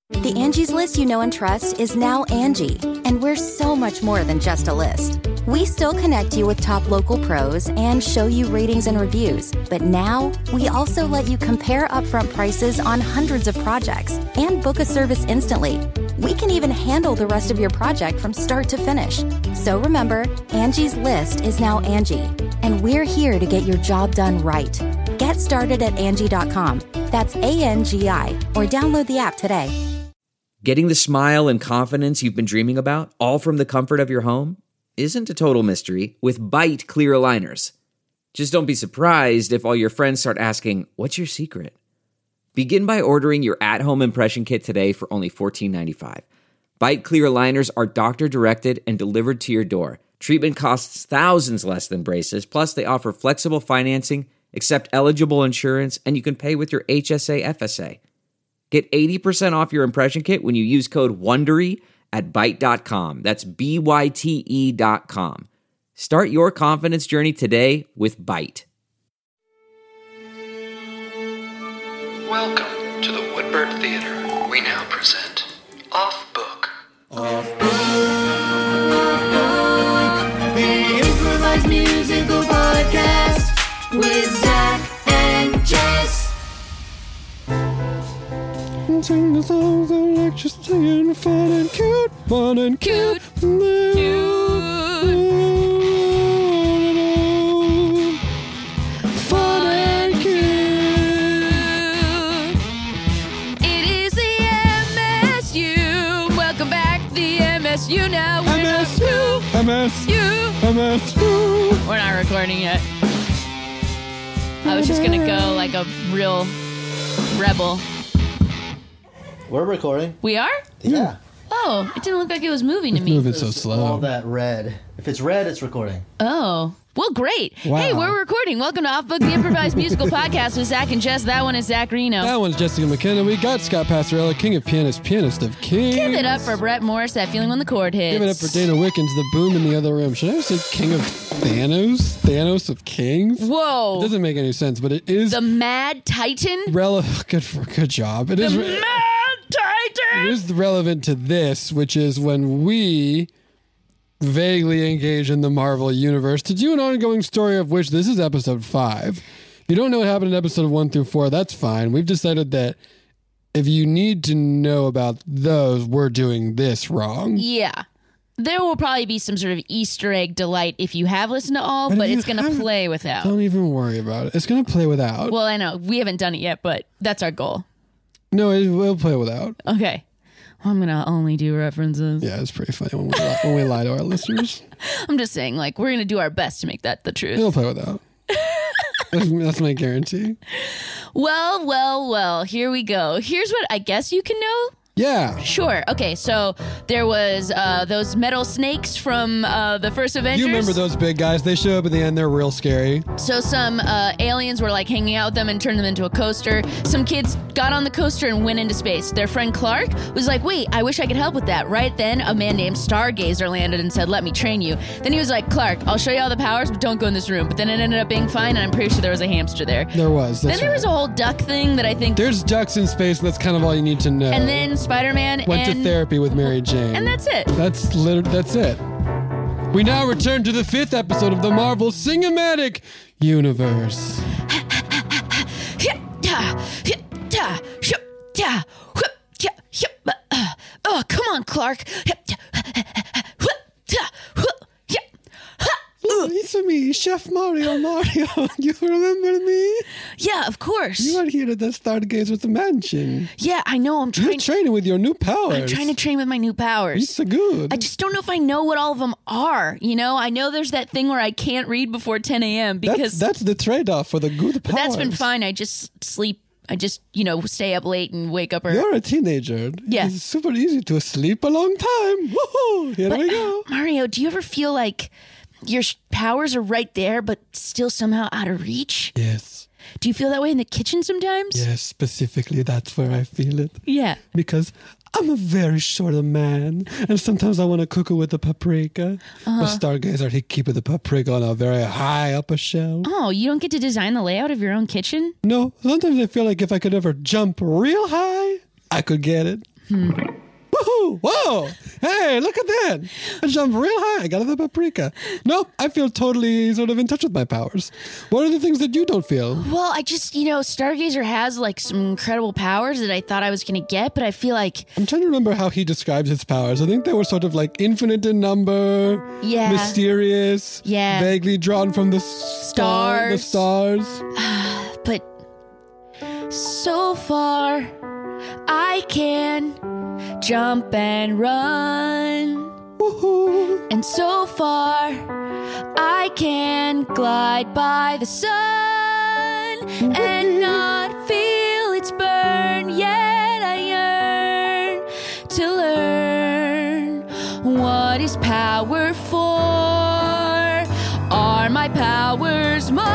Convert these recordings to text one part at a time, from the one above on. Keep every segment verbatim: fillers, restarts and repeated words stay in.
The Angie's List you know and trust is now Angie, and we're so much more than just a list. We still connect you with top local pros and show you ratings and reviews, but now we also let you compare upfront prices on hundreds of projects and book a service instantly. We can even handle the rest of your project from start to finish. So remember, Angie's List is now Angie, and we're here to get your job done right. Get started at Angie dot com. That's A N G I, or download the app today. Getting the smile and confidence you've been dreaming about, all from the comfort of your home, isn't a total mystery with Byte clear aligners. Just don't be surprised if all your friends start asking, "What's your secret?" Begin by ordering your at-home impression kit today for only fourteen ninety-five. Byte clear aligners are doctor-directed and delivered to your door. Treatment costs thousands less than braces, plus they offer flexible financing, accept eligible insurance, and you can pay with your H S A F S A. Get eighty percent off your impression kit when you use code WONDERY at byte dot com. That's B Y T E dot com. Start your confidence journey today with Byte. Welcome to the Woodbird Theater. We now present Off Book. Off Book, Off Book, the improvised musical podcast with Zach and Jess. Sing the songs I like, just singing fun and cute, fun and cute, cute, cute. Fun and cute. It is the M S U. Welcome back, the M S U now. M S U, M S U, M S U. We're not recording yet. I was just gonna go like a real rebel. We're recording. We are? Yeah. Oh, it didn't look like it was moving to It's me. moving so slow. All that red. If it's red, it's recording. Oh. Well, great. Wow. Hey, we're recording. Welcome to Off Book, the improvised musical podcast with Zach and Jess. That one is Zach Reno. That one's Jessica McKenna. We got Scott Pastorella, king of pianists, pianist of kings. Give it up for Brett Morris, that feeling when the chord hits. Give it up for Dana Wickens, the boom in the other room. Should I say king of Thanos? Thanos of kings? Whoa. It doesn't make any sense, but it is The Mad Titan? relevant. Good for good job. It The is. Mad It Titan! is relevant to this, which is when we vaguely engage in the Marvel Universe to do an ongoing story of which this is episode five. If you don't know what happened in episode one through four, that's fine. We've decided that if you need to know about those, we're doing this wrong. Yeah. There will probably be some sort of Easter egg delight if you have listened to all, But but, if you it's going to haven't- play without. Don't even worry about it. It's going to play without. Well, I know. We haven't done it yet, but that's our goal. no, it will play without. Okay. I'm going to only do references. Yeah, it's pretty funny when we lie, when we lie to our listeners. I'm just saying, like, we're going to do our best to make that the truth. It'll play without. that's, that's my guarantee. Well, well, well, here we go. Here's what I guess you can know. Yeah. Sure. Okay, so there was uh, those metal snakes from uh, the first Avengers. You remember those big guys? They show up at the end. They're real scary. So some uh, aliens were like hanging out with them and turned them into a coaster. Some kids got on the coaster and went into space. Their friend Clark was like, wait, I wish I could help with that. Right then, a man named Stargazer landed and said, let me train you. Then he was like, Clark, I'll show you all the powers, but don't go in this room. But then it ended up being fine, and I'm pretty sure there was a hamster there. There was. That's Then there right. was a whole duck thing that I think... There's ducks in space, and that's kind of all you need to know. And then Spider-Man Went and... to therapy with Mary Jane. And that's it. That's literally, that's it. We now return to the fifth episode of the Marvel Cinematic Universe. Oh, come on, Clark. Look, it's me, Chef Mario Mario. You remember me? Yeah, of course. You are here at the Stargazer Mansion. Yeah, I know. I'm You're trying. training with your new powers. I'm trying to train with my new powers. It's so good. I just don't know if I know what all of them are. You know, I know there's that thing where I can't read before ten a.m. because that's, that's the trade-off for the good but powers. that's been fine. I just sleep. I just, you know, stay up late and wake up early. You're a teenager. Yeah. It's super easy to sleep a long time. Woohoo! Here But, we go. Mario, do you ever feel like your sh- powers are right there, but still somehow out of reach? Yes. Do you feel that way in the kitchen sometimes? Yes, specifically that's where I feel it. Yeah. Because I'm a very short man, and sometimes I want to cook it with the paprika. Uh-huh. But Stargazer, he keep the paprika on a very high up a shelf. Oh, you don't get to design the layout of your own kitchen? No, sometimes I feel like if I could ever jump real high, I could get it. Woohoo! Whoa! Hey, look at that! I jumped real high. I got the paprika. Nope, I feel totally sort of in touch with my powers. What are the things that you don't feel? Well, I just, you know, Stargazer has like some incredible powers that I thought I was going to get, but I feel like... I'm trying to remember how he describes his powers. I think they were sort of like infinite in number, Yeah. mysterious, Yeah. vaguely drawn from the star, the Stars. stars. But so far, I can jump and run. Woohoo! And so far, I can glide by the sun and not feel its burn. Yet I yearn to learn what is power for. Are my powers more?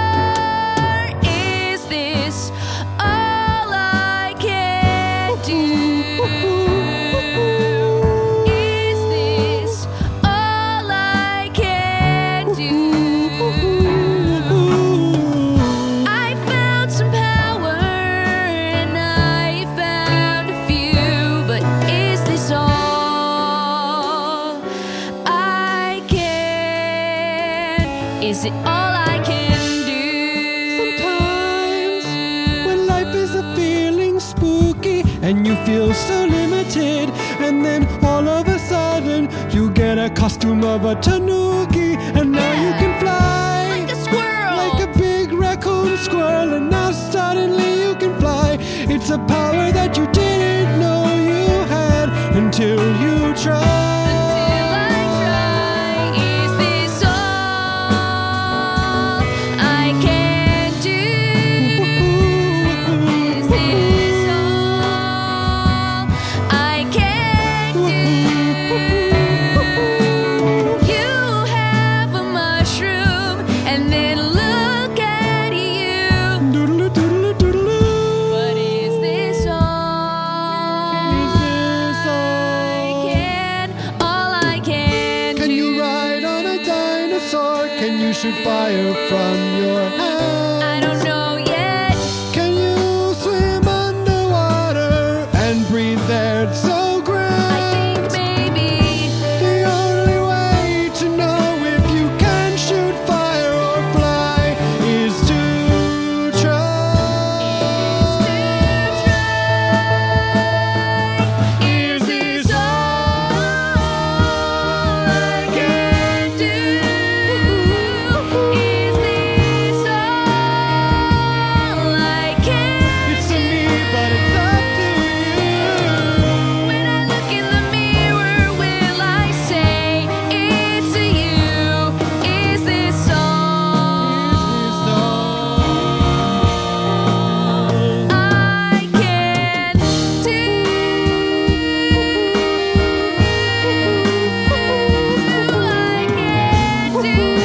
Is this all I can do? Is this all I can do? I found some power and I found a few, but is this all I can? Is it all I can do? Sometimes when life is a feeling spooky and you feel so limited, and then all of a sudden you get a costume of a tanuki, and now you can fly Like a squirrel. like a big raccoon squirrel, and now suddenly you can fly. It's a power that you didn't know you had until you tried. Till I try, is this all I can do? Is this all I can do? You have a mushroom, and then look at you. Doodle doodle doodle. But is this all Is this I all? can? All I can Can do? you ride on a dinosaur? Can you shoot fire from your hand? I don't know yet. Can you swim underwater and breathe there so grand? I think maybe The only way to know if you can shoot fire or fly is to try. is this all I can do? Is this all I can It's to me, but it's up to you. When I look in the mirror, will I say it's to you? Is this all I can do? I can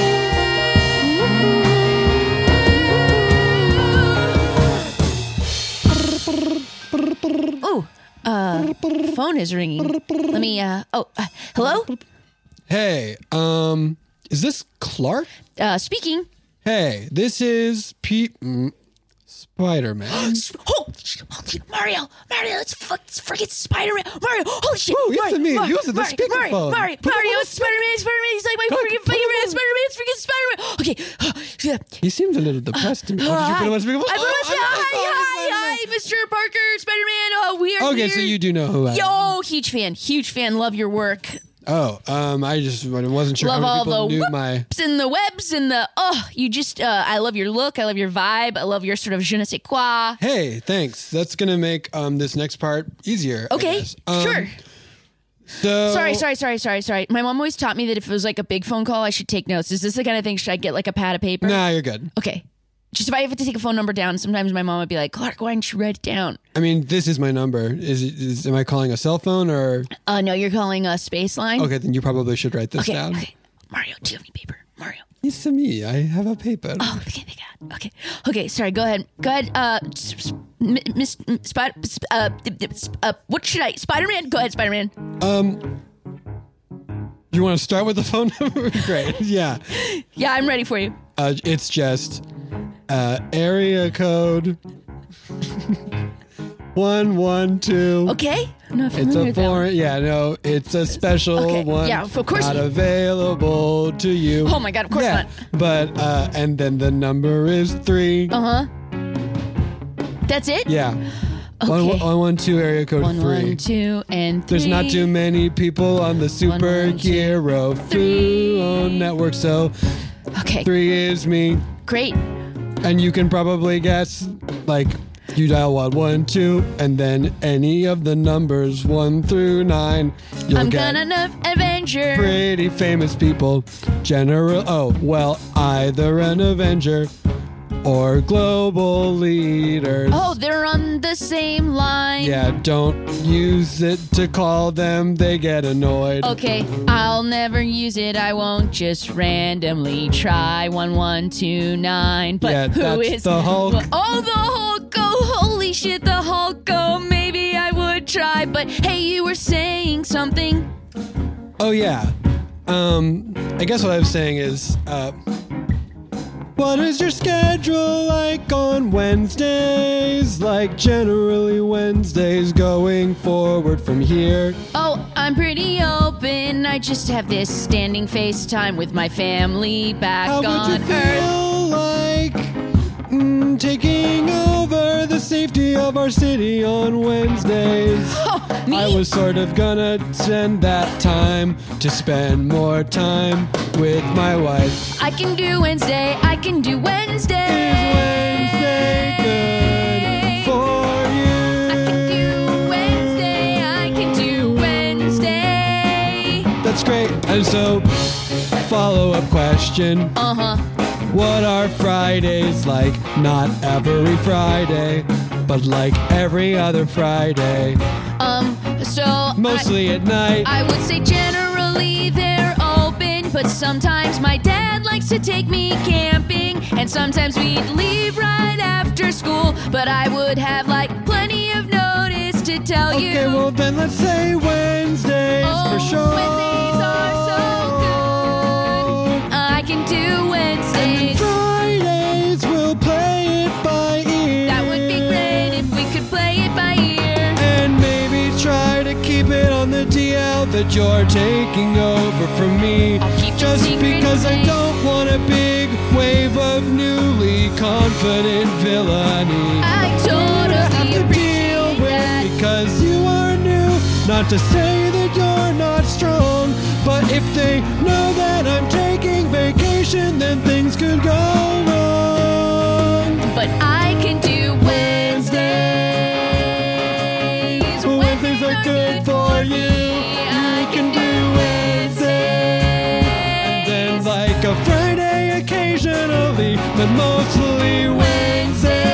do. Oh, uh, phone is ringing. Let me, uh, oh, uh, hello? Hey, um, is this Clark? Uh, speaking. Hey, this is Pete mm, Spider-Man. Oh, sh- holy shit, Mario, Mario, it's, fuck, it's freaking Spider-Man. Mario, holy shit. Ooh, yes, Mario, I mean, Mario, use it, the Mario, speakerphone. Mario, Mario, Put it Mario, on it's Spider-Man, Spider-Man. He's like my Come on, freaking put it favorite on. Spider-Man. It's freaking Spider-Man. Okay. Yeah. He seems a little depressed to me. Oh, did you put him on speakerphone? I put him on Oh, speaker- I'm so Hi, sorry, hi, Spider-Man. hi, Mister Parker, Spider-Man. Oh, we are Okay, here. so you do know who I am. Yo, huge fan, huge fan. Love your work. Oh, um, I just wasn't sure Love how all many people the knew whoops my. and the webs and the oh, you just uh, I love your look, I love your vibe, I love your sort of je ne sais quoi. Hey, thanks. That's gonna make um this next part easier. I Okay, guess. Um, sure. So Sorry, sorry, sorry, sorry, sorry. My mom always taught me that if it was like a big phone call, I should take notes. Is this the kind of thing? Should I get like a pad of paper? Nah, you're good. Okay. Just if I have to take a phone number down, sometimes my mom would be like, Clark, why don't you write it down? I mean, this is my number. Is, it- is am I calling a cell phone or? Uh, no, you're calling a space line. Okay, then you probably should write this Okay, down. okay. Mario, do you have any paper? Mario. It's to me. I have a paper. Oh, okay, thank God. Okay, okay. Sorry. Go ahead. Go ahead. Uh, s- s- m- Miss m- Spider. sp- Uh, d- d- sp- uh, what should I? Spider-Man. Go ahead, Spider-Man. Um, you want to start with the phone number? Great. Yeah. Yeah, I'm ready for you. Uh, it's just uh, area code one one two Okay. not familiar It's a with that one. foreign. Yeah, no, it's a special Okay, one. yeah, of course Not you- available to you. Oh my God, of course yeah, not. But uh, and then the number is three. Uh huh. That's it? Yeah. Okay. One, one, one, two, area code One, three. one, two, and three. There's not too many people on the One, one, two, superhero three. phone network, so Okay, three is me. great. And you can probably guess, like, you dial one, one, two, and then any of the numbers one through nine. You'll I'm get gonna love Avenger. pretty famous people. General, oh, well, either an Avenger or global leaders. Oh, they're on the same line. Yeah, don't use it to call them, they get annoyed. Okay, I'll never use it. I won't just randomly try one one two nine. But Yeah, who that's is the Hulk. Oh, the Hulk! Oh, holy shit, the Hulk! Oh, maybe I would try. But hey, you were saying something. Oh, yeah. Um, I guess what I was saying is, uh, what is your schedule like on Wednesdays? Like generally Wednesdays going forward from here. Oh, I'm pretty open. I just have this standing FaceTime with my family back How would on you Earth. feel like mm, taking over the safety of our city on Wednesdays? Oh, me? I was sort of gonna spend that time to spend more time with my wife. I can do Wednesday. I can do Wednesday. Is Wednesday good for you? I can do Wednesday. I can do Wednesday. That's great. And so, follow-up question. Uh huh. What are Fridays like? Not every Friday, but like every other Friday. Um. So I- Mostly at night. I would say generally they're open, but sometimes my dad likes to take me camping, and sometimes we'd leave right after school. But I would have like plenty of notice to tell you. Okay, well then let's say Wednesdays oh, for sure. Wednesdays are so good. I can do Wednesdays. Fridays we'll play it by ear. That would be great if we could play it by ear. And maybe try to keep it on the D L that you're taking over from me. I'll keep it Just secret, because I babe. don't want a big wave of newly confident villainy. I have totally to appreciate deal with that. because you are new. Not to say that you're not strong, but if they know that I'm taking vacation, then things could go wrong. But I can do Wednesdays. Wednesdays are good for you. You can do Wednesdays. And then like a Friday occasionally, but mostly Wednesdays.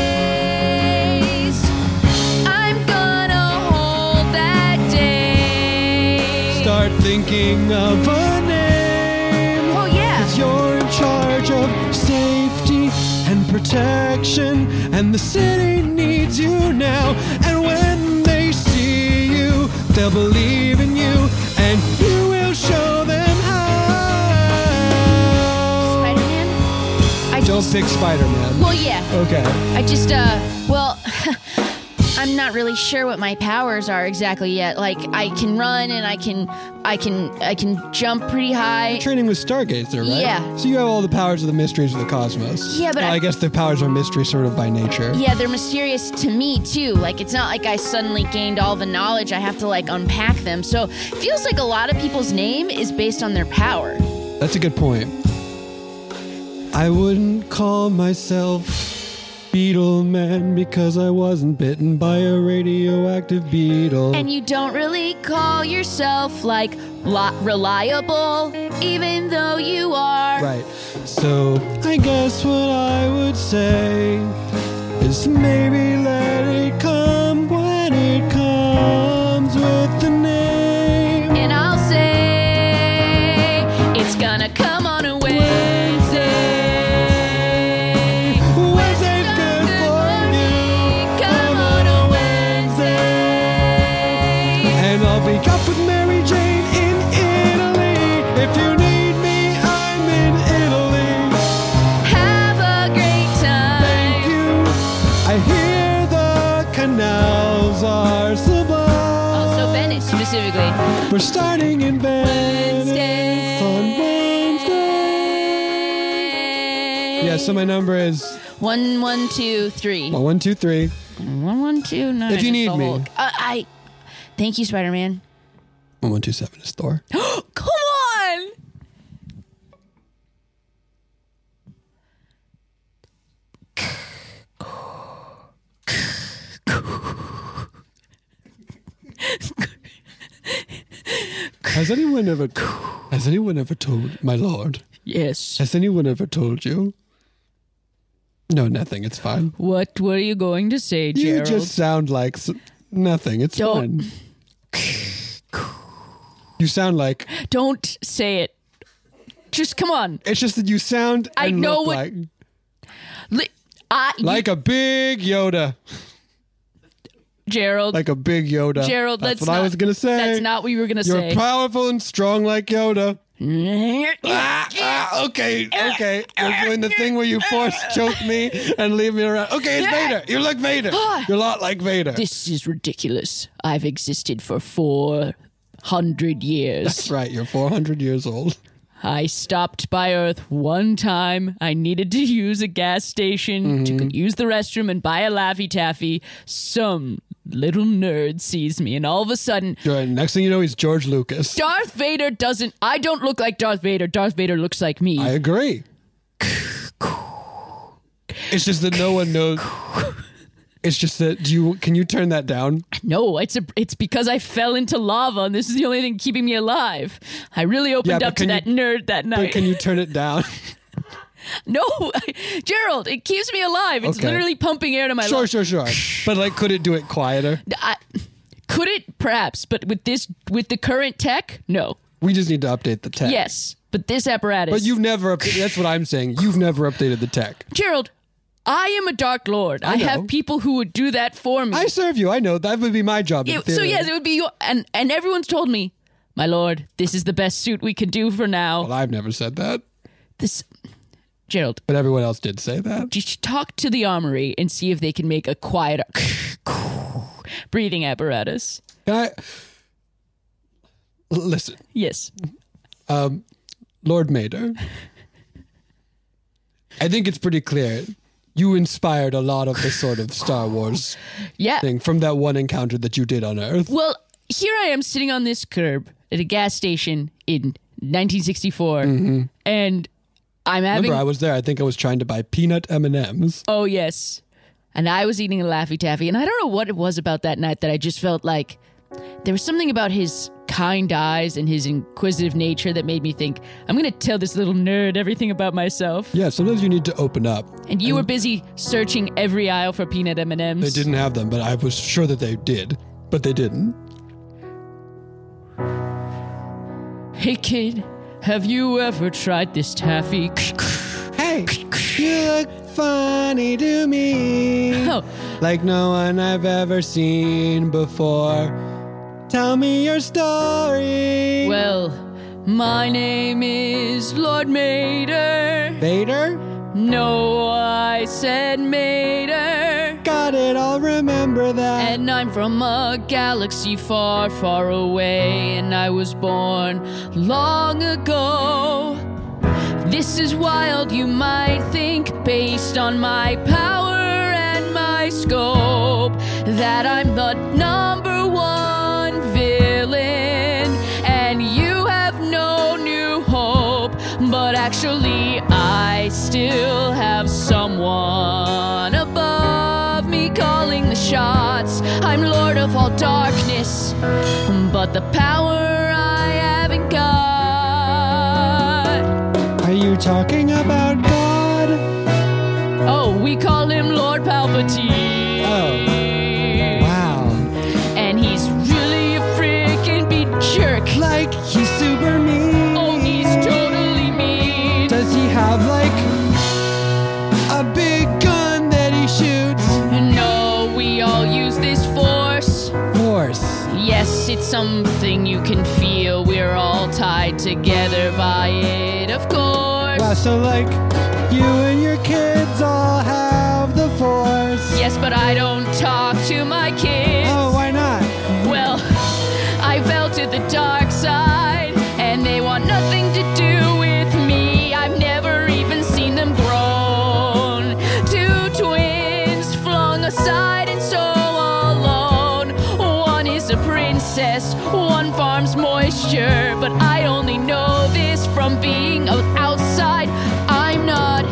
I'm gonna hold that day. Start thinking of a name. Oh yeah. Cause you're in charge of safety and protection, and the city needs you now. And when they see you, they'll believe in you, and you will show them how. Spider-Man? I Don't just, pick Spider-Man. well, yeah. Okay. I just, uh, well, I'm not really sure what my powers are exactly yet. Like, I can run and I can, I can, I can jump pretty high. Training with Stargazer, right? Yeah. So you have all the powers of the mysteries of the cosmos. Yeah, but Well, I- I guess the powers are mystery sort of by nature. Yeah, they're mysterious to me too. Like, it's not like I suddenly gained all the knowledge. I have to like unpack them. So it feels like a lot of people's name is based on their power. That's a good point. I wouldn't call myself Beetle Man because I wasn't bitten by a radioactive beetle. And you don't really call yourself like lo- reliable, even though you are. Right. So I guess what I would say is maybe let it come when it comes with the name. And I'll say it's gonna come on a Wednesday. Wednesday's good for you. Come on a Wednesday. And I'll be off with Mary Jane in Italy. If you need me, I'm in Italy. Have a great time. Thank you. I hear the specifically. We're starting in Venice Wednesday. on Wednesday. Yeah, so my number is One, one, two, three. well, one, two, three. One, one, two, nine. If you need the me. Hulk. Uh, I. Thank you, Spider-Man. One, one, two, seven is Thor. Come on. Has anyone ever has anyone ever told my lord? Yes. Has anyone ever told you? No, nothing. It's fine. What were you going to say, You Gerald? just sound like s- nothing. It's Don't- fine. You sound like Don't say it. Just come on. it's just that you sound I and know look what- like Li- I, like a big Yoda. Gerald. Like a big Yoda. Gerald, that's let's what not, I was gonna say. That's not what you were gonna You're say. powerful and strong like Yoda. Ah, ah, okay, okay. You're doing the thing where you force choke me and leave me around. Okay, it's Vader. You're like Vader. You're a lot like Vader. This is ridiculous. I've existed for four hundred years. That's right. You're four hundred years old. I stopped by Earth one time. I needed to use a gas station Mm-hmm. to use the restroom and buy a Laffy Taffy. Some little nerd sees me, and all of a sudden, Right. Next thing you know, he's George Lucas. Darth Vader doesn't. I don't look like Darth Vader. Darth Vader looks like me. I agree. It's just that no one knows. It's just that do you can you turn that down? no, it's a. It's because I fell into lava, and this is the only thing keeping me alive. I really opened Yeah, but up to can that you- nerd that But night. can you turn it down? no, Gerald, it keeps me alive. It's Okay. literally pumping air to my Sure, lungs. sure, sure. But like, could it do it quieter? I, could it perhaps, but with this, with the current tech, no. We just need to update the tech. Yes, but this apparatus. But you've never. Up- that's what I'm saying. You've never updated the tech. Gerald, I am a Dark Lord. I, know. have people who would do that for me. I serve you. I know that would be my job. In It- so theory. yes, it would be your, and and everyone's told me, my lord, this is the best suit we can do for now. Well, I've never said that, This, Gerald, but everyone else did say that. just talk to the armory and see if they can make a quieter breathing apparatus. Can I L- listen, Yes. Lord Mader? I think it's pretty clear. You inspired a lot of the sort of Star Wars Yeah. thing from that one encounter that you did on Earth. Well, here I am sitting on this curb at a gas station in nineteen sixty-four, and I'm having. Remember, I was there. I think I was trying to buy peanut M and M's. oh yes, and I was eating a Laffy Taffy, and I don't know what it was about that night that I just felt like there was something about his kind eyes and his inquisitive nature that made me think I'm going to tell this little nerd everything about myself. Yeah, sometimes you need to open up. And you were busy searching every aisle for peanut M and M's. They didn't have them, but I was sure that they did, but they didn't. Hey kid, have you ever tried this taffy? Hey, you look funny to me. Oh, Like no one I've ever seen before. Tell me your story. well, my name is Lord Mater. Vader? No, I said Mater. Got it, I'll remember that. And I'm from a galaxy far, far away. And I was born long ago. This is wild, you might think, based on my power and my scope, that I'm the number one villain, and you have no new hope. But actually, I still have someone above me calling the shots. I'm Lord of all darkness, but the power I haven't got. Are you talking about God? Oh, we call him Lord Palpatine. Oh. Wow. And he's really a freaking big jerk. Like he's super mean. Oh, he's totally mean. Does he have like a big gun that he shoots? No, we all use this force. Force. Yes, it's something you can feel. We're all tied together by it, of course. Wow, so like you and your kids all have the force. Yes, but I don't talk to my kids. Oh, why not? Well, I felt princess, one farms moisture, but I only know this from being outside. I'm not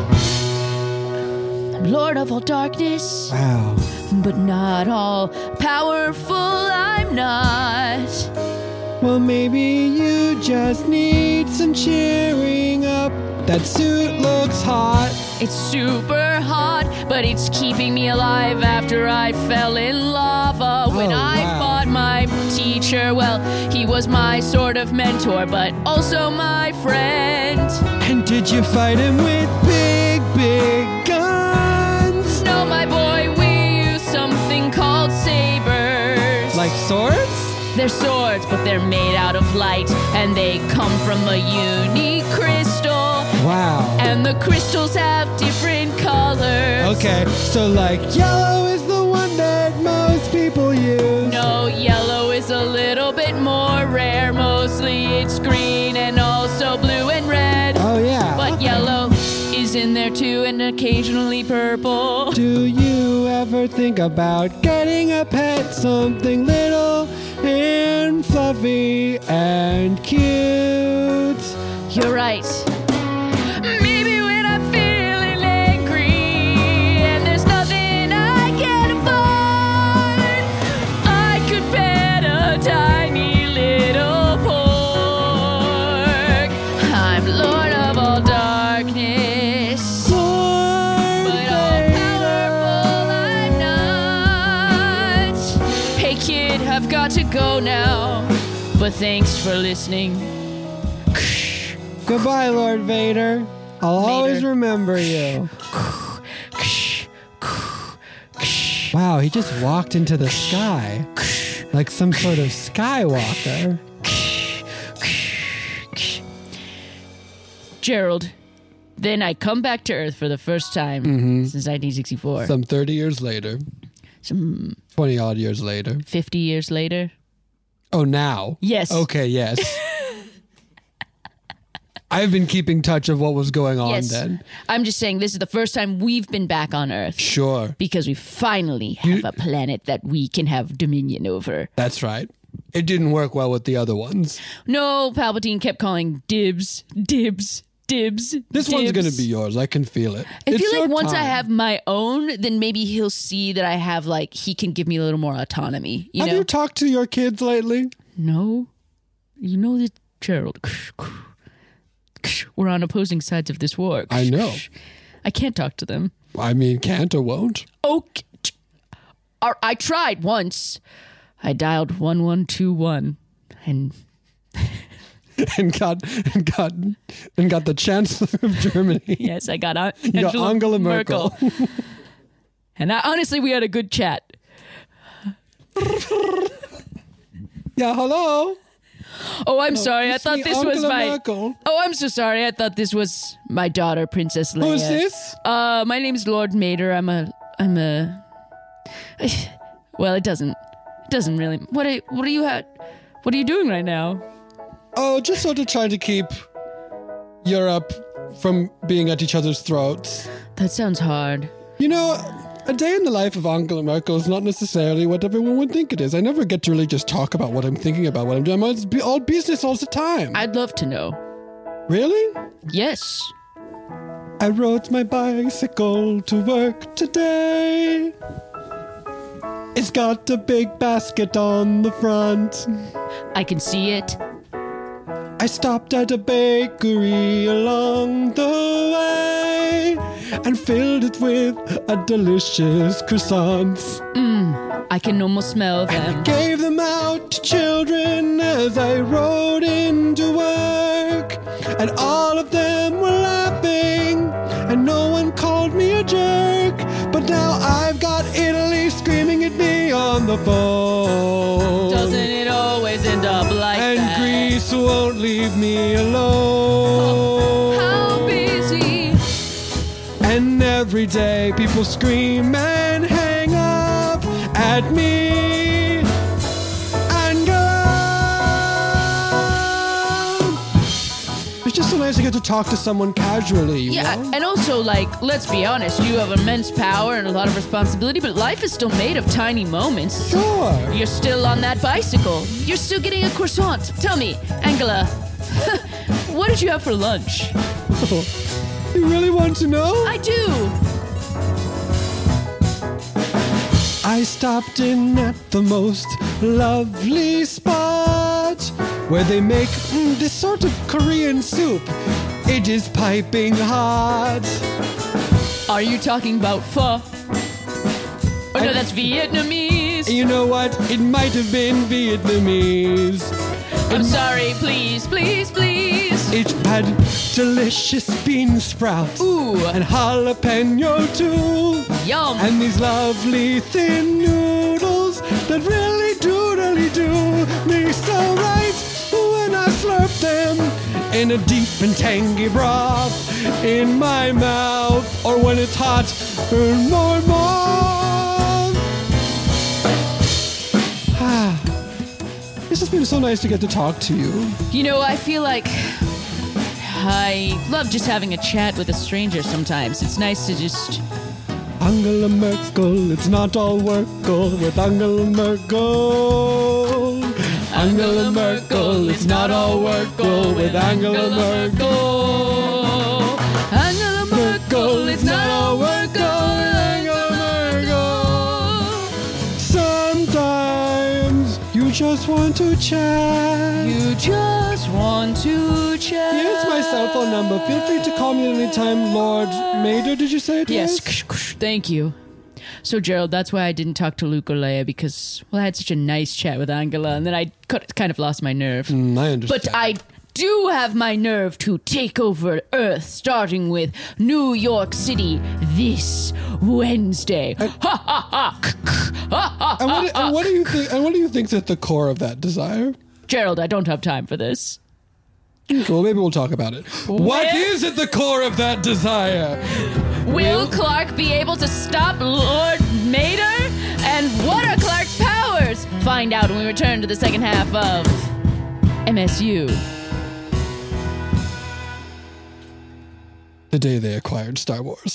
Lord of all darkness, Wow. but not all powerful. I'm not. Well, maybe you just need some cheering up. That suit looks hot. It's super hot, but it's keeping me alive after I fell in lava. When Oh, I wow. fought my teacher, well, he was my sort of mentor, but also my friend. And did you fight him with big, big guns? No, my boy, we use something called sabers. Like swords? They're swords, but they're made out of light, and they come from a unique crystal. Wow. And the crystals have different colors. Okay, so like yellow is the one that most people use. No, yellow is a little bit more rare. Mostly it's green and also blue and red. Oh, yeah. But yellow is in there too, and occasionally purple. Do you ever think about getting a pet, something little and fluffy and cute? You're right. Maybe when I'm feeling angry and there's nothing I can afford, I could pet a tiny little pork. I'm Lord of all darkness, but all powerful I'm not. Hey kid, I've got to go now, but thanks for listening. Goodbye, Lord Vader. I'll always Vader. remember you. Wow, he just walked into the sky like some sort of Skywalker. Gerald, then I come back to Earth for the first time Mm-hmm. since nineteen sixty-four. Some thirty years later, Some twenty odd years later. fifty years later. Oh, now? Yes. Okay, yes. I've been keeping touch of what was going on Yes. then. I'm just saying this is the first time we've been back on Earth Sure. because we finally have You- a planet that we can have dominion over. That's right. It didn't work well with the other ones. No, Palpatine kept calling dibs, dibs, dibs. This one's dibs. going to be yours. I can feel it. I It's feel like your once I time. have my own, then maybe he'll see that I have, like, he can give me a little more autonomy. You Have know? you talked to your kids lately? No. You know that, Gerald. We're on opposing sides of this war. I know. I can't talk to them. I mean, can't or won't. Okay. I I tried once. I dialed one one two one and and got and got and got the Chancellor of Germany. yes, I got An- You got Angela, Angela Merkel. and I, honestly, we had a good chat. Yeah, hello. Oh, I'm sorry. I It's thought me, this was Angela my. Merkel. Oh, I'm so sorry. I thought this was my daughter, Princess Leia. Who's this? Uh, my name's Lord Mater. I'm a. I'm a. Well, it doesn't. It doesn't really. What are What are you at? What are you doing right now? Oh, just sort of trying to keep Europe from being at each other's throats. That sounds hard. You know, a day in the life of Angela Merkel is not necessarily what everyone would think it is. I never get to really just talk about what I'm thinking about, what I'm doing. It's be- all business all the time. I'd love to know. Really? Yes. I rode my bicycle to work today. It's got a big basket on the front. I can see it. I stopped at a bakery along the way and filled it with a delicious croissants. I can almost smell them. Gave them out to children as I rode into work, and all of them were laughing, and no one called me a jerk. But now I've got Italy screaming at me on the phone. Doesn't it always end up like And that? Greece won't leave me alone. How busy? And every day people scream and hang up at me and go. It's just so nice to get to talk to someone casually, you Yeah, know? and also, like, let's be honest, you have immense power and a lot of responsibility, but life is still made of tiny moments. Sure. You're still on that bicycle. You're still getting a croissant. Tell me, Angela, what did you have for lunch? You really want to know? I do. I stopped in at the most lovely spot where they make mm, this sort of Korean soup. It is piping hot. Are you talking about pho? Oh, no, that's Vietnamese. You know what? It might have been Vietnamese. I'm sorry, please, please, please. It had delicious bean sprouts. Ooh. And jalapeno too. Yum. And these lovely thin noodles that really do, really do me so right when I slurp them in a deep and tangy broth in my mouth, or when it's hot in my mouth. Ah, this has been so nice to get to talk to you. You know, I feel like I love just having a chat with a stranger sometimes. It's nice to just... Angela Merkel, it's not all Merkel with Angela Merkel. Angela Merkel, it's not all Merkel with Angela Merkel. Angela Merkel, it's not all Merkel with Angela Merkel. Sometimes you just want to chat. You just want to chat. Here's my cell phone number. Feel free to call me at any time, Lord Mader. Did you say it Yes, was? thank you. So, Gerald, that's why I didn't talk to Luke or Leia, because, well, I had such a nice chat with Angela, and then I kind of lost my nerve. Mm, I understand. But I do have my nerve to take over Earth, starting with New York City this Wednesday. And, ha ha ha! Ha ha and, what, and what do you think? And what do you think's at the core of that desire? Gerald, I don't have time for this. Well, maybe we'll talk about it. What is at the core of that desire? Will Clark be able to stop Lord Mader? And what are Clark's powers? Find out when we return to the second half of M S U. The day they acquired Star Wars.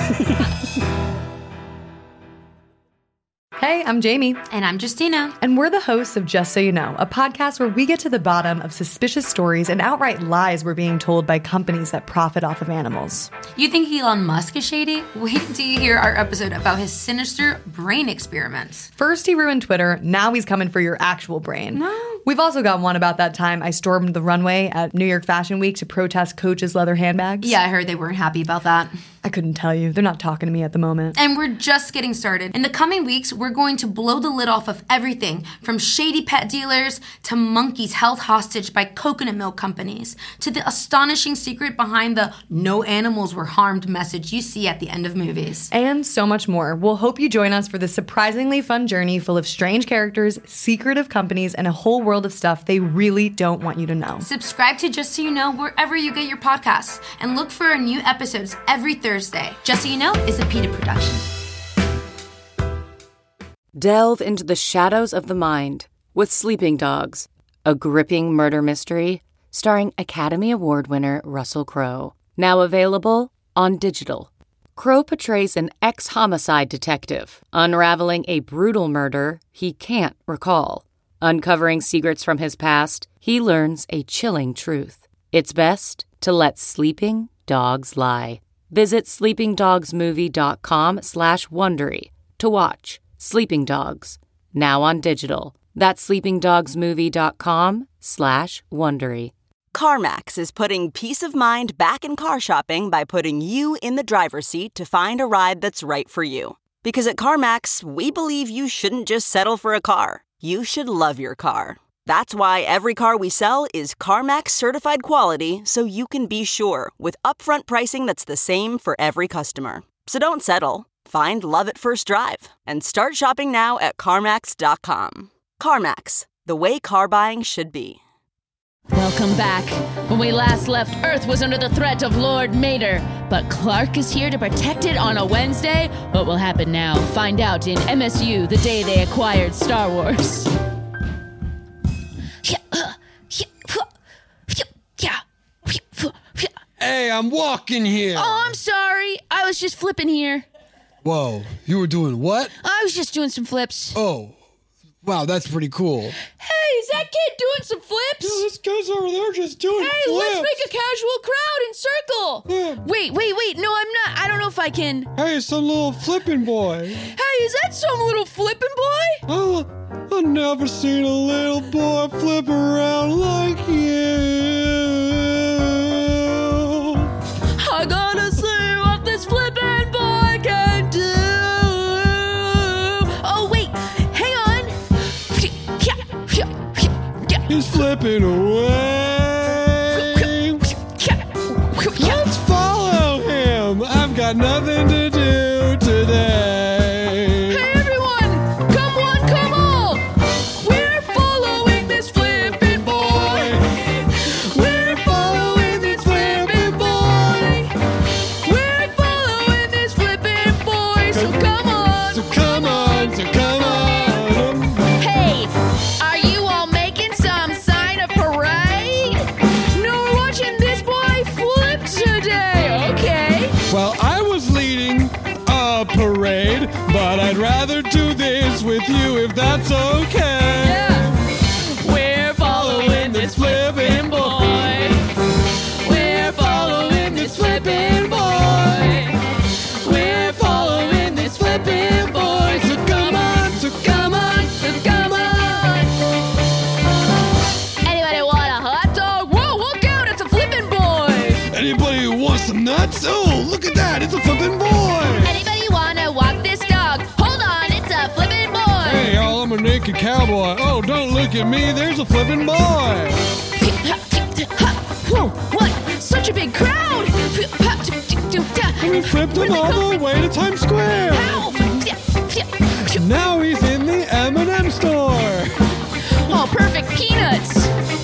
Hey, I'm Jamie. And I'm Justina. And we're the hosts of Just So You Know, a podcast where we get to the bottom of suspicious stories and outright lies we're being told by companies that profit off of animals. You think Elon Musk is shady? Wait until you hear our episode about his sinister brain experiments. First he ruined Twitter, now he's coming for your actual brain. No. We've also got one about that time I stormed the runway at New York Fashion Week to protest Coach's leather handbags. Yeah, I heard they weren't happy about that. I couldn't tell you. They're not talking to me at the moment. And we're just getting started. In the coming weeks, we're going to blow the lid off of everything from shady pet dealers to monkeys held hostage by coconut milk companies to the astonishing secret behind the no animals were harmed message you see at the end of movies. And so much more. We'll hope you join us for this surprisingly fun journey full of strange characters, secretive companies, and a whole world of stuff they really don't want you to know. Subscribe to Just So You Know wherever you get your podcasts and look for our new episodes every Thursday. Just So You Know is a PETA production. Delve into the shadows of the mind with Sleeping Dogs, a gripping murder mystery starring Academy Award winner Russell Crowe. Now available on digital. Crowe portrays an ex-homicide detective unraveling a brutal murder he can't recall. Uncovering secrets from his past, he learns a chilling truth. It's best to let sleeping dogs lie. Visit sleepingdogsmovie.com slash Wondery to watch Sleeping Dogs, now on digital. That's sleepingdogsmovie.com slash Wondery. CarMax is putting peace of mind back in car shopping by putting you in the driver's seat to find a ride that's right for you. Because at CarMax, we believe you shouldn't just settle for a car. You should love your car. That's why every car we sell is CarMax certified quality, so you can be sure with upfront pricing that's the same for every customer. So don't settle. Find love at first drive and start shopping now at CarMax dot com. CarMax, the way car buying should be. Welcome back. When we last left, Earth was under the threat of Lord Mader, but Clark is here to protect it on a Wednesday. What will happen now? Find out in M S U, the day they acquired Star Wars. I'm walking here. Oh, I'm sorry. I was just flipping here. Whoa, you were doing what? I was just doing some flips. Oh, wow, that's pretty cool. Hey, is that kid doing some flips? Yeah, this guy's over there just doing Hey, flips. let's make a casual crowd and circle. Yeah. Wait, wait, wait. No, I'm not. I don't know if I can. Hey, some little flipping boy. Hey, is that some little flipping boy? Oh, I've never seen a little boy flip around like you. I gotta see what this flipping boy can do. Oh, wait. Hang on. He's flipping away. Let's follow him. I've got nothing to do today. Hey, everyone. Come on, come on. We're following this flipping boy. We're following this flipping boy. We're following this flipping boy. So come on. So come on, so come on. Hey, are you all making some sign of parade? No, we're watching this boy flip today. Okay. Well, I was leading a parade, but I'd rather do this with you if that's okay. Yeah. We're following this flipping boy. We're following this flipping boy. We're following this flipping boy. So come on, so come on, so come on. Anybody want a hot dog? Whoa, look out, it's a flipping boy. Anybody who wants some nuts? Oh, look at that, it's a flipping boy. Anybody wanna walk this dog? Hold on, it's a flipping boy. Hey, y'all, I'm a naked cowboy. Oh, don't look at me, there's a flipping boy. Whoa, what? Such a big crowd. We flipped him all the way to Times Square. Now he's in the M and M store. Oh, perfect peanuts.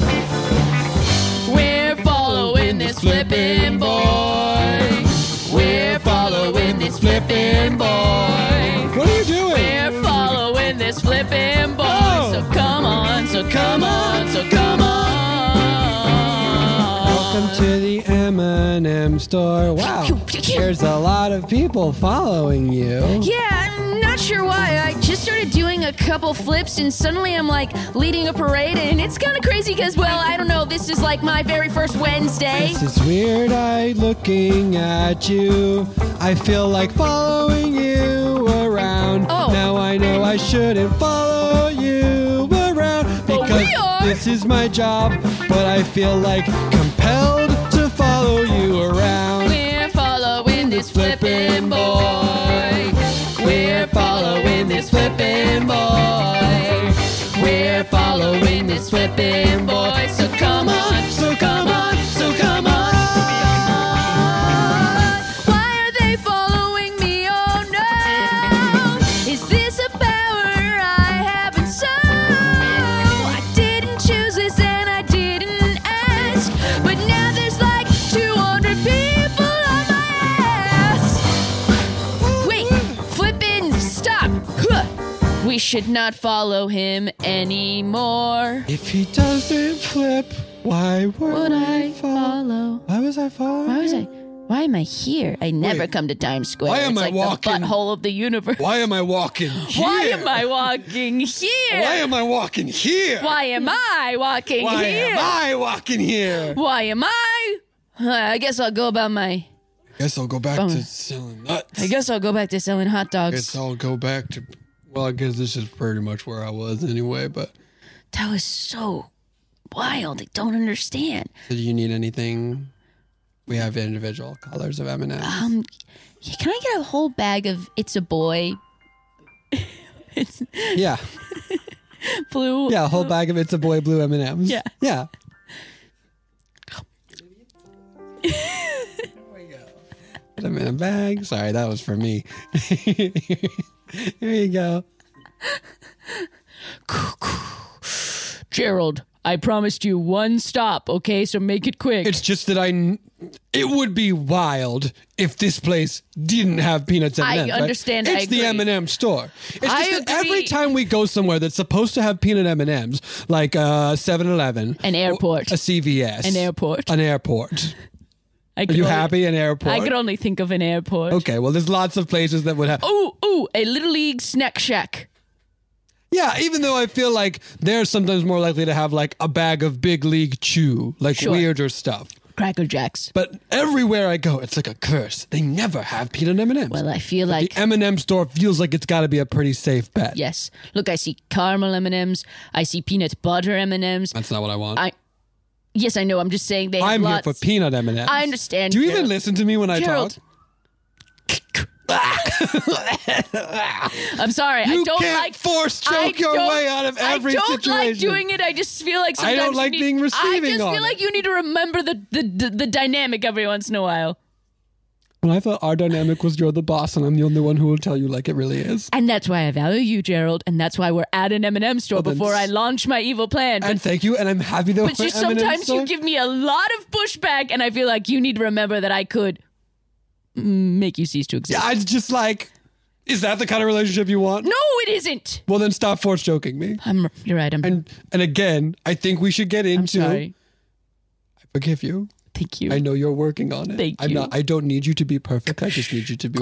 We're following this flipping boy. We're following this flipping boy. What are you doing? We're following this flipping boy. Oh. So come on, so come on, so come on. Welcome to the M and M store. Wow, there's a lot of people following you. Yeah, I'm not sure why. I just started doing a couple flips and suddenly I'm like leading a parade and it's kind of crazy because, well, I don't know, this is like my very first Wednesday. This is weird-eyed looking at you. I feel like following you around. Oh. Now I know I shouldn't follow you around But because we are. this is my job, but I feel like compelled to follow you around. We're following this flipping boy. We're following this flipping boy. We're following this flipping boy. So come on, so come on, so come on. Why are they following me? Oh no! Is this a power I haven't so? I didn't choose this and I didn't ask, but now there's like two hundred people on my ass. Wait, flippin', stop. Huh. We should not follow him anymore. If he doesn't flip, why would, Would I I follow? follow? Why was I following? Why was you? I? Why am I here? I never Wait. come to Times Square. Why am it's I like walking- the butthole of the universe. Why am I walking here? Why am I walking here? Why am I walking here? Why am I walking Why here? am I walking here? Why am I? Uh, I guess I'll go about my. Guess I'll go back Bummer. to selling nuts. I guess I'll go back to selling hot dogs. Guess I'll go back to. Well, I guess this is pretty much where I was anyway. But That was so wild. I don't understand. do you need anything? We have individual colors of M and M's. Um, yeah, can I get a whole bag of It's a Boy? It's Yeah, blue. yeah, a whole bag of It's a Boy blue M and M's. Yeah. yeah. Put them in a bag. Sorry, that was for me. Here you go. Gerald, I promised you one stop, okay? So make it quick. It's just that I. kn- It would be wild if this place didn't have peanuts and I M and M's. right? understand, I It's the agree. M and M store. It's just I that every agree. time we go somewhere that's supposed to have peanut M and M's, like uh, seven eleven, An airport. a C V S, An airport. an airport, I Are could you only- happy in airport? I could only think of an airport. Okay, well, there's lots of places that would have. Ooh, ooh, a Little League snack shack. Yeah, even though I feel like they're sometimes more likely to have like a bag of big league chew, like Sure. weirder stuff. Cracker Jacks. But everywhere I go, it's like a curse. They never have peanut M and M's. Well, I feel But like the M and M store feels like it's got to be a pretty safe bet. yes. Look, I see caramel M and M's. I see peanut butter M and M's. That's not what I want. I yes, I know. I'm just saying they. Have I'm lots. here for peanut M and M's. I understand. Do you even Gerald. listen to me when I Gerald. talk? I'm sorry. You I don't can't like force I choke your don't- way out of every I don't like situation. doing it. I just feel like I sometimes don't you like need- being I receiving just on feel it. like you need to remember the the, the the dynamic every once in a while. When I thought our dynamic was you're the boss and I'm the only one who will tell you like it really is. And that's why I value you, Gerald. And that's why we're at an M and M store Well, then before I s- launch my evil plan. But, And thank you, and I'm happy that but we're just M and M sometimes store. you give me a lot of pushback, and I feel like you need to remember that I could mm, make you cease to exist. Yeah, it's just like, is that the kind of relationship you want? No, it isn't. Well, then stop force choking me. I'm. You're right. I'm. And and again, I think we should get into. I'm sorry. I forgive you. Thank you. I know you're working on it. Thank I'm you. not. I don't need you to be perfect. I just need you to be.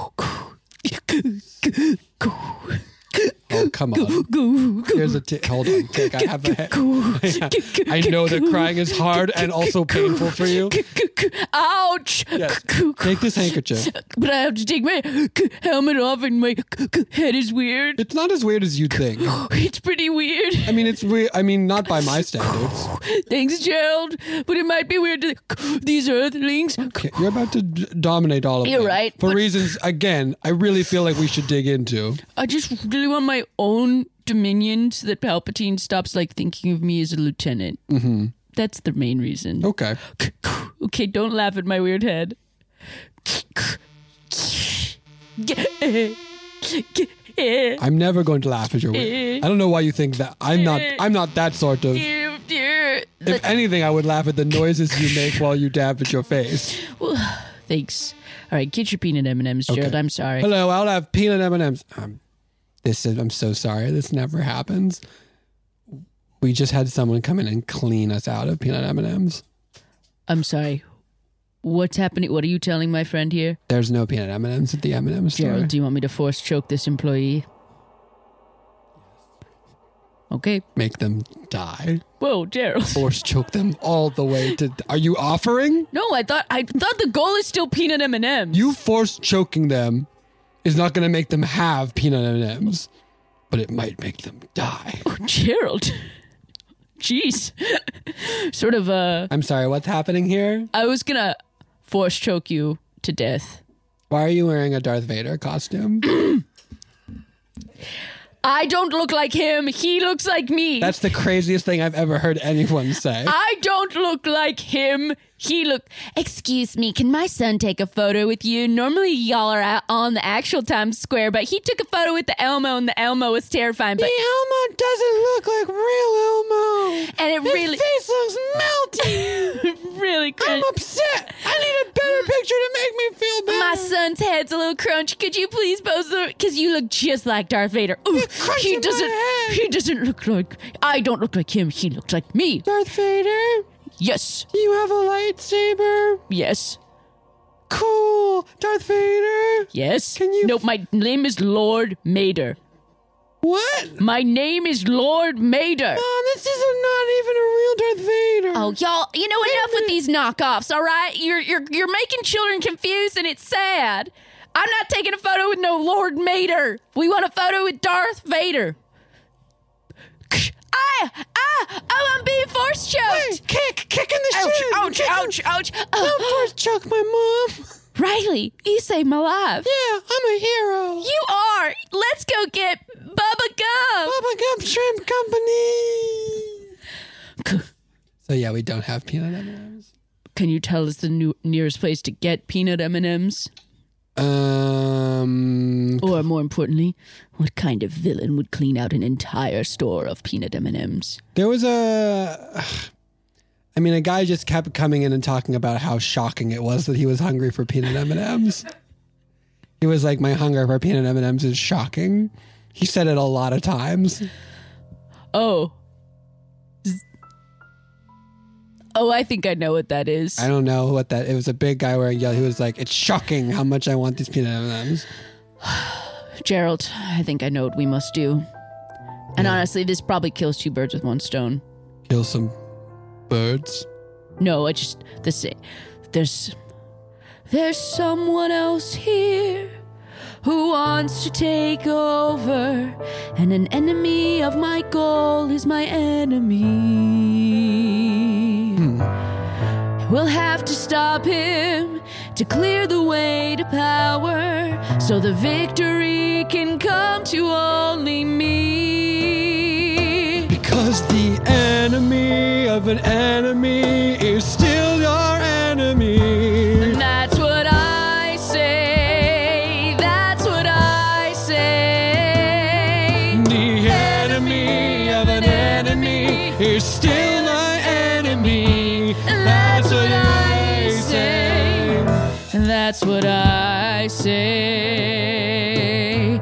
Oh, come on. Here's a tick. Hold on. Tick. I have a head. I know that crying is hard and also painful for you. Ouch! Yes. Take this handkerchief. But I have to take my helmet off, and my head is weird. It's not as weird as you think. It's pretty weird. I mean, it's weird. I mean, not by my standards. Thanks, Gerald. But it might be weird to these Earthlings. Okay, you're about to d- dominate all of You're them. right, For but- reasons, again, I really feel like we should dig into. I just really want my own dominion so that Palpatine stops like thinking of me as a lieutenant. Mm-hmm. That's the main reason. Okay. Okay, don't laugh at my weird head. I'm never going to laugh at your weird. I don't know why you think that. I'm not. I'm not that sort of. If anything, I would laugh at the noises you make while you dab at your face. Thanks. All right, get your peanut M and M's, Gerald. Okay. I'm sorry. Hello, I'll have peanut M and M's. Um, this is. I'm so sorry. This never happens. We just had someone come in and clean us out of peanut M and M's. I'm sorry. What's happening? What are you telling my friend here? There's no peanut M and M's at the M and M store. Gerald, do you want me to force choke this employee? Okay. Make them die. Whoa, Gerald. Force choke them all the way to. Are you offering? No, I thought I thought the goal is still peanut M and M's. You force choking them is not going to make them have peanut M and M's, but it might make them die. Oh, Gerald. Jeez. Sort of uh I'm sorry, what's happening here? I was gonna force choke you to death. Why are you wearing a Darth Vader costume? I don't look like him. He looks like me. That's the craziest thing I've ever heard anyone say. I don't look like him. He look. Excuse me, can my son take a photo with you? Normally y'all are out on the actual Times Square, but he took a photo with the Elmo, and the Elmo was terrifying. But the Elmo doesn't look like real Elmo. And it His really face looks melty. really cringe. I'm upset. I need a better picture to make me feel better. My son's head's a little crunchy. Could you please pose the? Because you look just like Darth Vader. Ooh, he my doesn't. head. He doesn't look like. I don't look like him. He looks like me. Darth Vader? Yes. Do you have a lightsaber? Yes. Cool. Darth Vader? Yes. Can you? Nope. My name is Lord Mater. What? My name is Lord Mater. Mom, this is not even a real Darth Vader. Oh, y'all, you know, enough with these knockoffs, all right? You're you're you're making children confused, and it's sad. I'm not taking a photo with no Lord Mater. We want a photo with Darth Vader. Ah, ah, oh, I'm being force choked. Hey, kick, kick in the Ouch, shin. ouch, Kick ouch, in- ouch. Don't Oh, force choke my mom. Riley, you saved my life. Yeah, I'm a hero. You are. Let's go get Bubba Gump. Bubba Gump Shrimp Company. So yeah, we don't have peanut M and M's. Can you tell us the new, nearest place to get peanut M and M's? Um, Or more importantly, what kind of villain would clean out an entire store of peanut M and M's? there was a. I mean, a guy just kept coming in and talking about how shocking it was that he was hungry for peanut M and M's. He was like, "My hunger for peanut M and M's is shocking." He said it a lot of times. Oh. Oh, I think I know what that is. I don't know what that. It was a big guy wearing yellow. He was like, "It's shocking how much I want these peanut M and M's." Gerald, I think I know what we must do. And Yeah. honestly, this probably kills two birds with one stone. Kill some birds. No, I just this there's there's someone else here who wants to take over, and an enemy of my goal is my enemy. Hmm. We'll have to stop him to clear the way to power, so the victory can come to only me. Because the enemy of an enemy is still your enemy. And that's what I say. That's what I say. The enemy of an enemy is still my enemy. That's what I say. And that's what I say.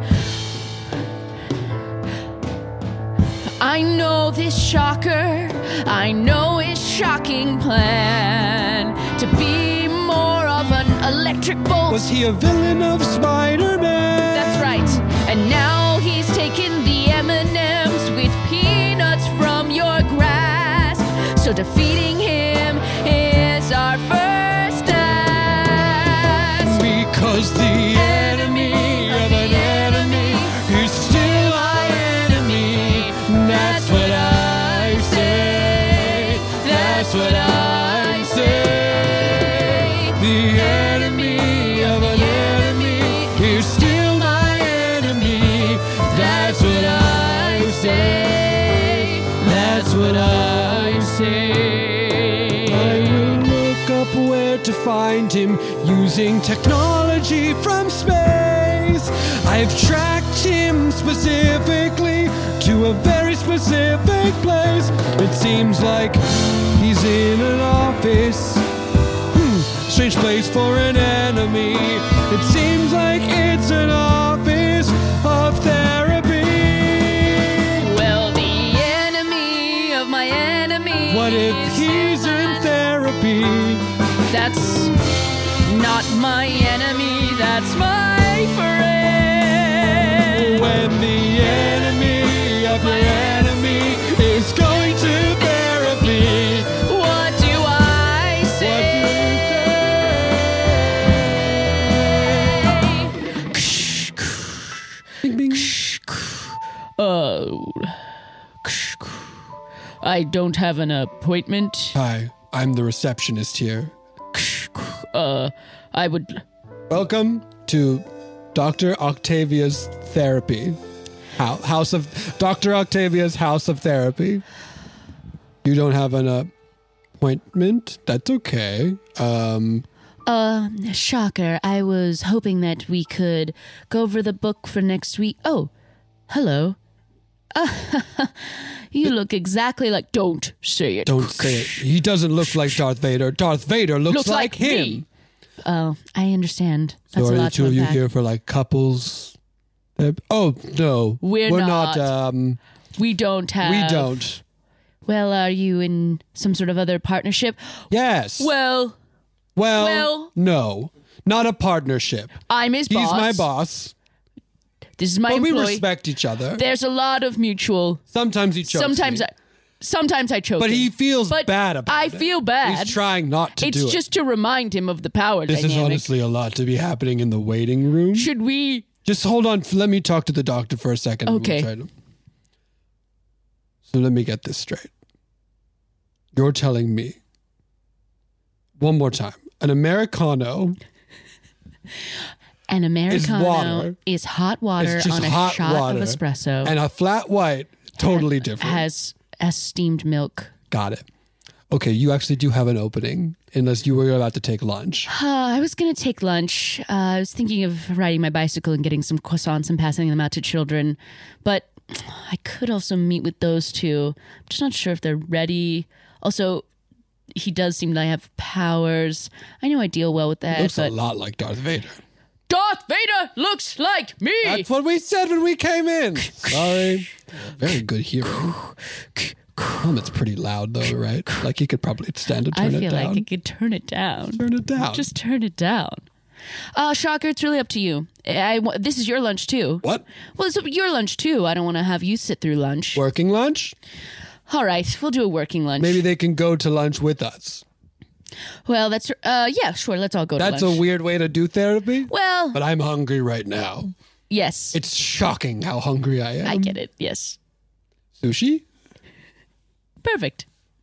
I know this shocker. I know his shocking plan to be more of an electric bolt. Was he a villain of Spider-Man? That's right. And now he's taken the M and M's with peanuts from your grasp. So defeating him is our first task. Because the enemy of an enemy is still my enemy. That's what I say. That's what I say. The enemy of an enemy is still my enemy. That's what I say. That's what I say. I will look up where to find him using technology from space. I've tracked him specifically to a very specific place. It seems like he's in an office. Hmm, strange place for an enemy. It seems like it's an office of therapy. Well, the enemy of my enemy. What if he's in therapy? That's not my enemy, that's my friend. When the enemy of your enemy is going to therapy, What do I say? bing bing. Oh. I don't have an appointment. Hi, I'm the receptionist here. Uh, I would. Welcome to Doctor Octavia's therapy. Hou- House of Doctor Octavia's House of Therapy. You don't have an appointment? That's okay. Um, Uh, shocker. I was hoping that we could go over the book for next week. Oh, hello. Uh, you look exactly like. Don't say it. don't say it. He doesn't look like Darth Vader. Darth Vader looks, Looks like, like him. me. Oh, I understand. So That's are a the lot two to of you unpack. here for like couples? Uh, oh no, We're not. not. um, We don't have. we don't. Well, are you in some sort of other partnership? Yes. Well, well, well- no, not a partnership. I'm his He's boss. my boss. This is my But we employee. respect each other. There's a lot of mutual. Sometimes he chokes Sometimes me. I. Sometimes I choke But him. he feels But bad about I it. feel bad. He's trying not to it's do it. just to remind him of the power This dynamic. is honestly a lot to be happening in the waiting room. Should we? Just hold on. Let me talk to the doctor for a second. and we'll Okay. try to- So let me get this straight. You're telling me, one more time, an Americano An Americano water. is hot water is just on a hot shot water of espresso. and a flat white, totally different. Has has steamed milk. Got it. Okay, you actually do have an opening, unless you were about to take lunch. Uh, I was going to take lunch. Uh, I was thinking of riding my bicycle and getting some croissants and passing them out to children. But I could also meet with those two. I'm just not sure if they're ready. Also, he does seem to have powers. I know I deal well with that. Looks but a lot like Darth Vader. Darth Vader looks like me. That's what we said when we came in. Sorry. Very good hearing. Um, it's pretty loud though, right? Like you could probably stand to turn I it feel down. like I could turn it down. Turn it down. Just turn it down. Uh, Shocker, it's really up to you. I, I, this is your lunch too. What? Well, it's your lunch too. I don't want to have you sit through lunch. Working lunch? All right, we'll do a working lunch. Maybe they can go to lunch with us. Well, that's uh, yeah, sure. Let's all go That's to lunch. a weird way to do therapy. Well, But I'm hungry right now. yes, It's shocking how hungry I am. I get it. Yes, Sushi? perfect.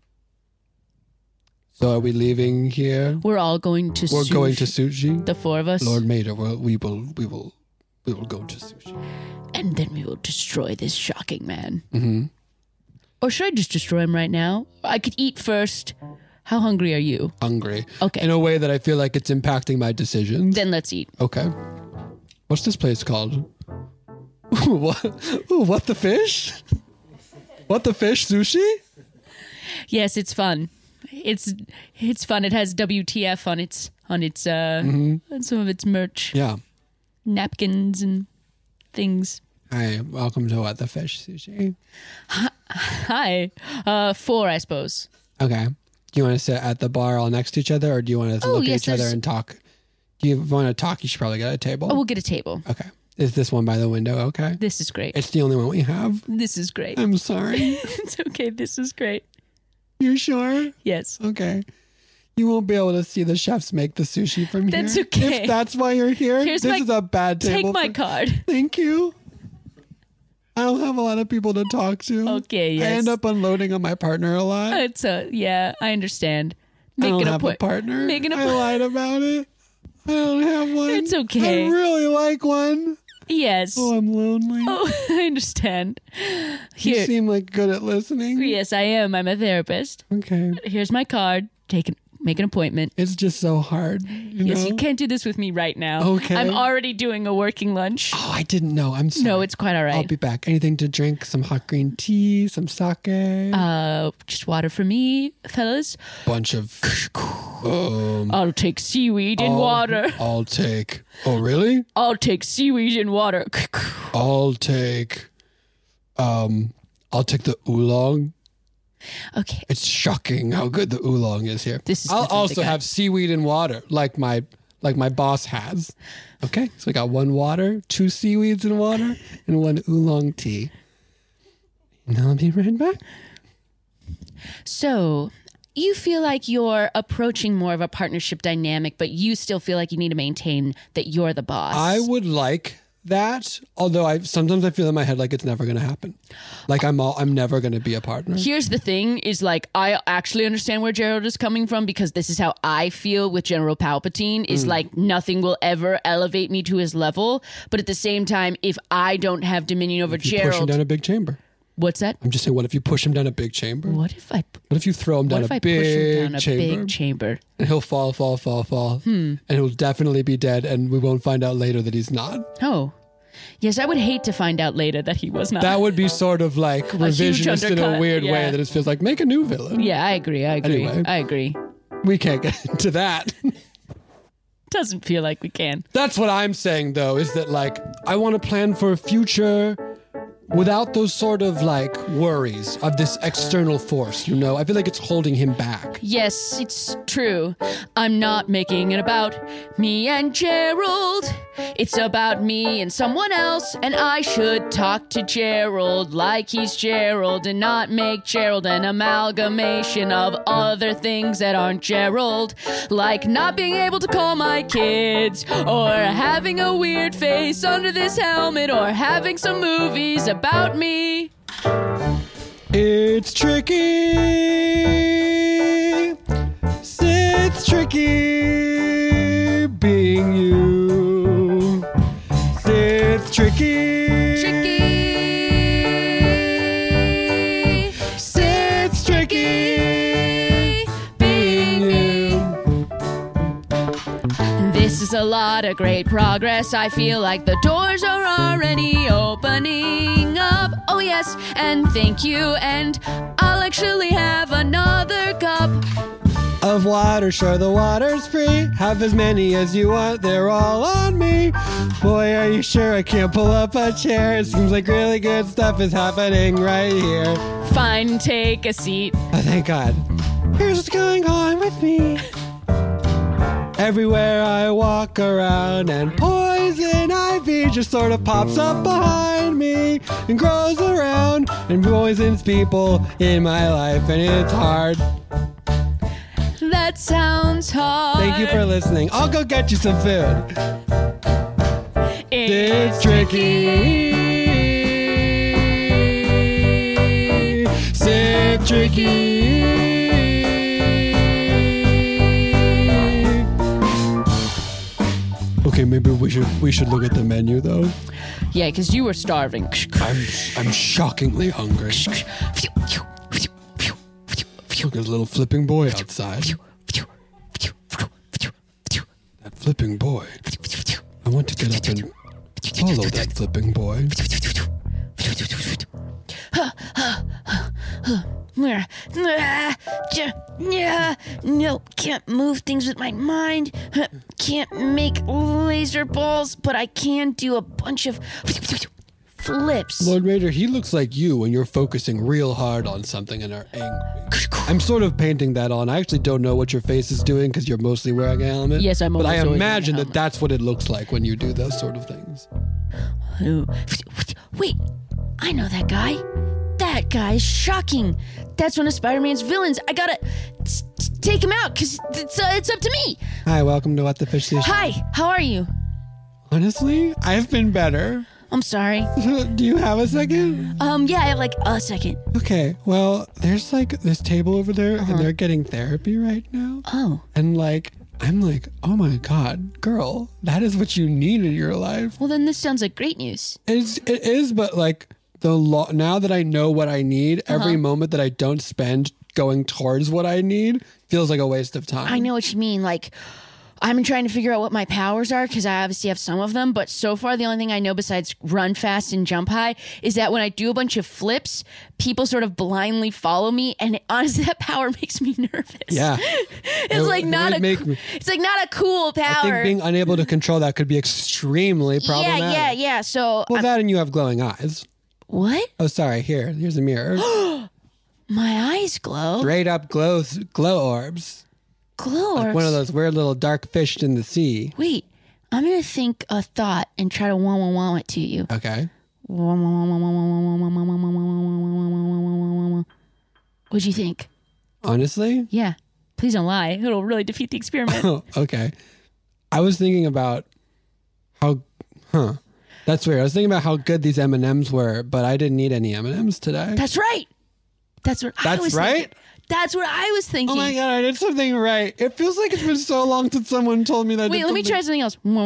So are we leaving here? We're all going to. We're sushi. going to sushi. The four of us, Lord Mater, well, we will, we will, we will go to sushi. and then we will destroy this shocking man. Mm-hmm. Or should I just destroy him right now? I could eat first. How hungry are you? Hungry. Okay. In a way that I feel like it's impacting my decisions. Then let's eat. Okay. What's this place called? what? Ooh, what the fish? What the fish sushi? Yes, it's fun. It's it's fun. It has W T F on its on its uh Mm-hmm. on some of its merch. Yeah. Napkins and things. Hi, welcome to What the Fish Sushi. Hi. Uh four, I suppose. Okay. Do you want to sit at the bar all next to each other, or do you want to Oh, look yes, at each other there's- and talk? Do you want to talk? You should probably get a table. Oh, we'll get a table. Okay. Is this one by the window okay? This is great. It's the only one we have. This is great. I'm sorry. It's okay. This is great. You're sure? Yes. Okay. You won't be able to see the chefs make the sushi from here. That's okay. If that's why you're here, Here's this my- is a bad table. Take my for- card. Thank you. I don't have a lot of people to talk to. Okay, yes. I end up unloading on my partner a lot. It's a yeah, I understand. I don't an have appoint- a partner. Make an I appoint- lied about it. I don't have one. It's okay. I really like one. Yes. Oh, I'm lonely. Oh, I understand. You Here. seem like good at listening. Yes, I am. I'm a therapist. Okay. Here's my card. Take an, make an appointment. It's just so hard. You Yes, know? you can't do this with me right now. Okay. I'm already doing a working lunch. Oh, I didn't know. I'm sorry. No, it's quite all right. I'll be back. Anything to drink? Some hot green tea, some sake. Uh, just water for me, fellas. Bunch of. Um, I'll take seaweed in I'll- water. I'll take. Oh, really? I'll take seaweed in water. I'll take. Um, I'll take the oolong. Okay. It's shocking how good the oolong is here. This is I'll definitely also good. have seaweed and water, like my like my boss has. Okay, so I got one water, two seaweeds and water, and one oolong tea. And I'll be right back. So, you feel like you're approaching more of a partnership dynamic, but you still feel like you need to maintain that you're the boss. I would like that, although I sometimes I feel in my head like it's never going to happen. Like I'm all, I'm never going to be a partner. Here's the thing is like I actually understand where Gerald is coming from because this is how I feel with General Palpatine is Mm. like nothing will ever elevate me to his level, but at the same time if I don't have dominion over You push him Gerald. down a big chamber. What's that? I'm just saying, what if you push him down a big chamber? What if I What if you throw him what down if a I big push him down a chamber? big chamber? And he'll fall, fall, fall, fall. Hmm. And he'll definitely be dead, and we won't find out later that he's not. Oh. Yes, I would hate to find out later that he was not. That would be sort of like huge revisionist in a undercut, weird yeah. way that it feels like make a new villain. Yeah, I agree. I agree. Anyway. I agree. We can't get into that. Doesn't feel like we can. That's what I'm saying, though, is that like I want to plan for a future without those sort of like worries of this external force, you know? I feel like it's holding him back. Yes, it's true. I'm not making it about me and Gerald. It's about me and someone else, and I should talk to Gerald like he's Gerald and not make Gerald an amalgamation of other things that aren't Gerald, like not being able to call my kids, or having a weird face under this helmet, or having some movies about me. It's tricky. It's tricky being you. It's tricky. Tricky. It's tricky being you. This is a lot of great progress. I feel like the doors are already opening up. Oh, yes, and thank you. And I'll actually have another cup. of water, sure the water's free. Have as many as you want, they're all on me. Boy, are you sure I can't pull up a chair? It seems like really good stuff is happening right here. Fine, take a seat. Oh, thank God. Here's what's going on with me. Everywhere I walk around and poison ivy just sort of pops up behind me and grows around and poisons people in my life, and it's hard. That sounds hard. Thank you for listening. I'll go get you some food. It's, It's tricky. Sick tricky. Okay, maybe we should we should look at the menu though. Yeah, because you were starving. I'm I'm shockingly hungry. Look, there's a little flipping boy outside. That flipping boy. I want to get up and follow that flipping boy. No, can't move things with my mind. Can't make laser balls, but I can do a bunch of flips. Lord Raider, he looks like you when you're focusing real hard on something and are angry. I'm sort of painting that on. I actually don't know what your face is doing because you're mostly wearing a helmet. Yes, I'm But I always wearing a imagine that helmet. that's what it looks like when you do those sort of things. Wait, I know that guy. That guy's shocking. That's one of Spider-Man's villains. I gotta t- t- take him out because it's, uh, it's up to me. Hi, welcome to What the Fish Dish. Hi, how are you? Honestly, I've been better. I'm sorry. Do you have a second? Um, yeah, I have like a second. Okay, well, there's like this table over there, Uh-huh. and they're getting therapy right now. Oh. And like, I'm like, oh my God, girl, that is what you need in your life. Well, then this sounds like great news. It's, it is, but like, the lo- now that I know what I need, every Uh-huh. moment that I don't spend going towards what I need feels like a waste of time. I know what you mean. Like, I've been trying to figure out what my powers are because I obviously have some of them. But so far, the only thing I know besides run fast and jump high is that when I do a bunch of flips, people sort of blindly follow me. And honestly, that power makes me nervous. Yeah. it's It- like it not would a. make coo- me- it's like not a cool power. I think being unable to control that could be extremely problematic. yeah, yeah, yeah. So Well, I'm- that and you have glowing eyes. what? Oh, sorry. Here, here's a mirror. My eyes glow. Straight up glow, glow orbs. Glow Like orbs. one of those weird little dark fish in the sea. Wait, I'm gonna think a thought and try to wah wah wah it to you. Okay. What'd you think? Honestly? Yeah. Please don't lie. It'll really defeat the experiment. Oh, okay. I was thinking about how, huh. That's weird. I was thinking about how good these M and M's were, but I didn't eat any M and M's today. That's right. That's what I That's was right? thinking. That's what I was thinking. Oh my God, I did something right. It feels like it's been so long since someone told me that I Wait, did let me try something- something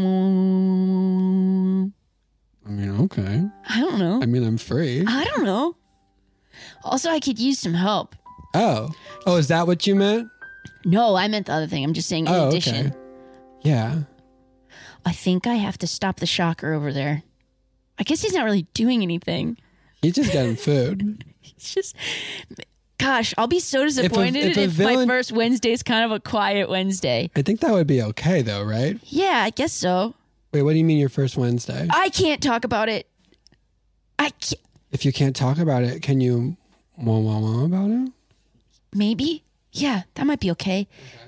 else. I mean, okay. I don't know. I mean, I'm free. I don't know. Also, I could use some help. Oh. Oh, is that what you meant? No, I meant the other thing. I'm just saying in Oh, addition. okay. Yeah. I think I have to stop the shocker over there. I guess he's not really doing anything. He's just getting food. It's just, gosh, I'll be so disappointed if, if a villain- my first Wednesday is kind of a quiet Wednesday. I think that would be okay, though, right? Yeah, I guess so. Wait, what do you mean your first Wednesday? I can't talk about it. I can't. If you can't talk about it, can you wah wah wah about it? Maybe. Yeah, that might be okay.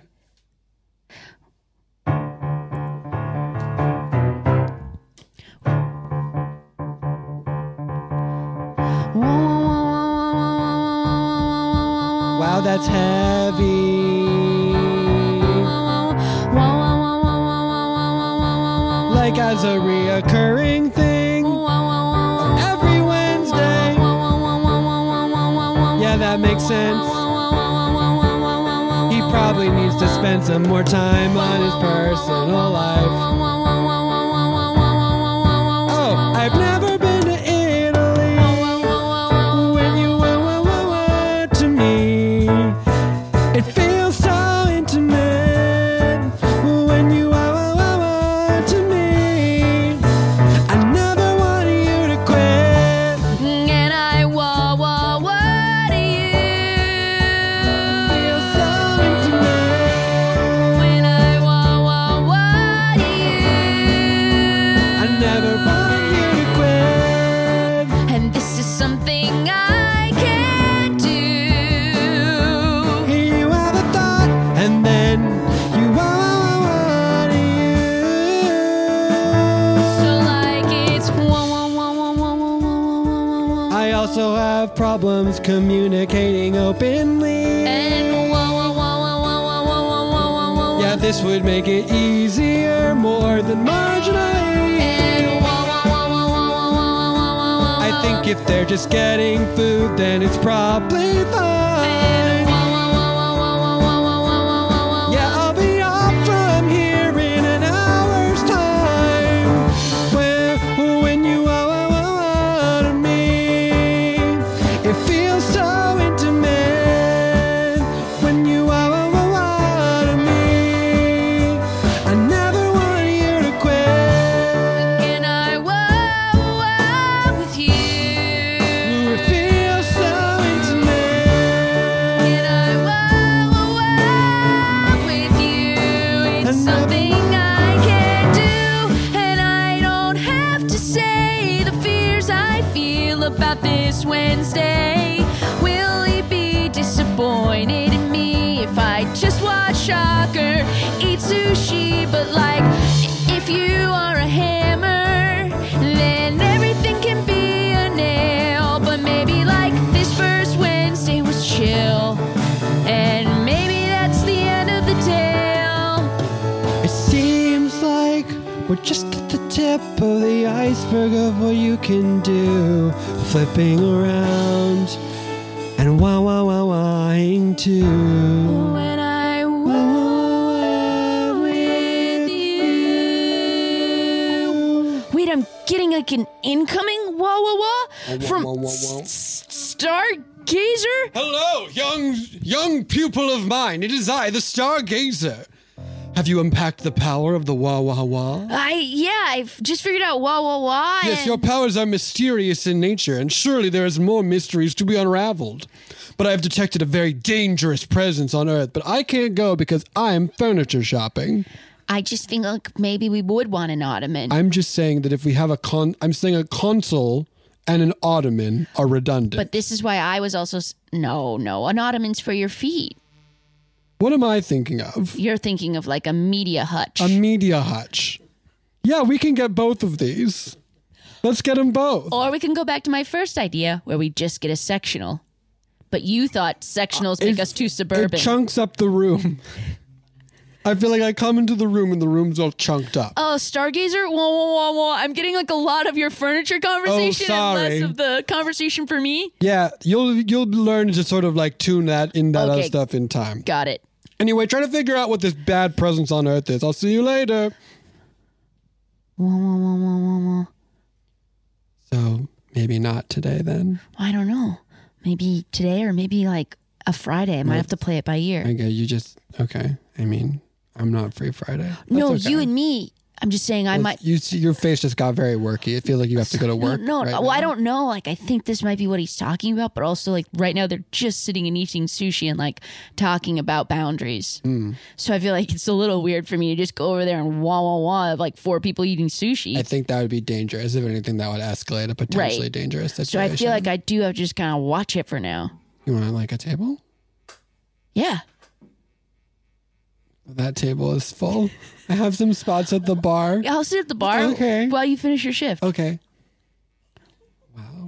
Wow, that's heavy. Like as a reoccurring thing every Wednesday. Yeah, that makes sense. He probably needs to spend some more time on his personal life. Oh, I've never been to Italy. When you were, were, were, were to me, it feels so intimate. When you were, were, were, were to me, I never wanted you to quit. And I wah wah wah to you. Feels so intimate. solve problems communicating openly. And wah wah wah wah wah wah wah wah wah wah wah. Yeah, this would make it easier more than marginally. And wah wah wah wah wah wah wah wah wah wah. I think if they're just getting food, then it's probably fine. And wah wah wah wah wah wah wah wah wah wah wah. Yeah, I'll be off from here in an hour's time. When, when you wah wah wah wah to me, it feels so intimate. When you wah wah wah wah to me, I never want you to quit. Can I wah wah with you? It feels so intimate. Can I wah wah wah with you? It's something I can do, and I don't have to say the fears I feel about this Wednesday. Will he be disappointed in me if I just watch soccer, eat sushi? But like, if you are a hammer, then everything can be a nail. But maybe like this first Wednesday was chill, and maybe that's the end of the tale. It seems like we're just at the tip of the iceberg of what you can do. Flipping around and wah wah wah wahing too. When I wah with you. Wait, I'm getting like an incoming wah wah wah from S- Stargazer? Hello, young young pupil of mine. It is I, the Stargazer. Have you unpacked the power of the wah wah wah? I yeah, I've just figured out wah wah wah. Yes, and- your powers are mysterious in nature, and surely there is more mysteries to be unraveled. But I have detected a very dangerous presence on Earth, but I can't go because I'm furniture shopping. I just think like maybe we would want an ottoman. I'm just saying that if we have a con, I'm saying a console and an ottoman are redundant. But this is why I was also s- no, no, an ottoman's for your feet. What am I thinking of? You're thinking of like a media hutch. A media hutch. Yeah, we can get both of these. Let's get them both. Or we can go back to my first idea where we just get a sectional. But you thought sectionals make It- us too suburban. It chunks up the room. I feel like I come into the room and the room's all chunked up. Oh, Stargazer? Wah, wah, wah, wah. I'm getting like a lot of your furniture conversation and sorry. less of the conversation for me. Yeah, you'll you'll learn to sort of like tune that in that Okay. other stuff in time. Got it. Anyway, try to figure out what this bad presence on Earth is. I'll see you later. Wah, wah, wah, wah, wah, wah. So maybe not today then. I don't know. Maybe today or maybe like a Friday. I might have to play it by ear. Okay, you just okay. I mean, I'm not free Friday. That's no, okay. you and me. I'm just saying I Well, might. You see, your face just got very worky. It feels like you have to go to work. No, no. right well, I now. don't know. Like, I think this might be what he's talking about, but also, like, right now they're just sitting and eating sushi and, like, talking about boundaries. Mm. So I feel like it's a little weird for me to just go over there and wah, wah, wah of, like, four people eating sushi. I think that would be dangerous. If anything, that would escalate a potentially Right. dangerous So situation. I feel like I do have to just kind of watch it for now. You want like a table? Yeah. That table is full. I have some spots at the bar. I'll sit at the bar Okay. while you finish your shift. Okay. Wow.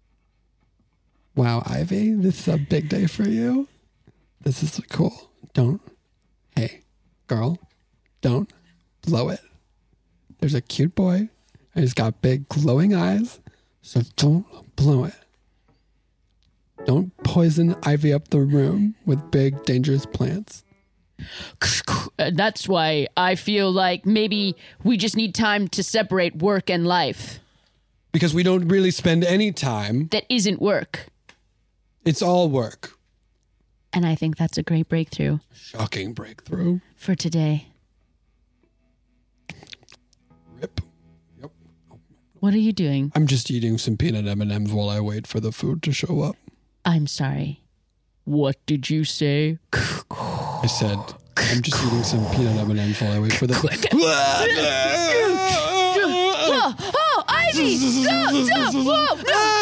Wow, Ivy, this is a big day for you. This is cool. Don't. Hey, girl, don't blow it. There's a cute boy. And he's got big glowing eyes. So don't blow it. Don't poison Ivy up the room with big, dangerous plants. And that's why I feel like maybe we just need time to separate work and life. Because we don't really spend any time. That isn't work. It's all work. And I think that's a great breakthrough. Shocking breakthrough. For today. Rip. Yep. What are you doing? I'm just eating some peanut M and M's while I wait for the food to show up. I'm sorry. What did you say? I said, I'm just eating some peanut M and M's while I wait for the food. Oh, oh, Ivy! Stop! Stop! Whoa! Whoa!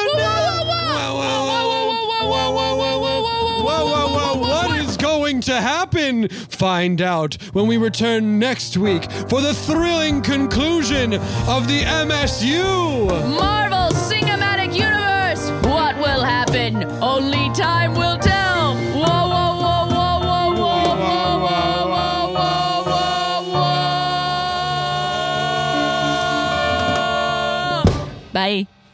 Whoa! Whoa, whoa, whoa, what is going to happen? Find out when we return next week for the thrilling conclusion of the M S U. Marvel Cinematic Universe! What will happen Bye.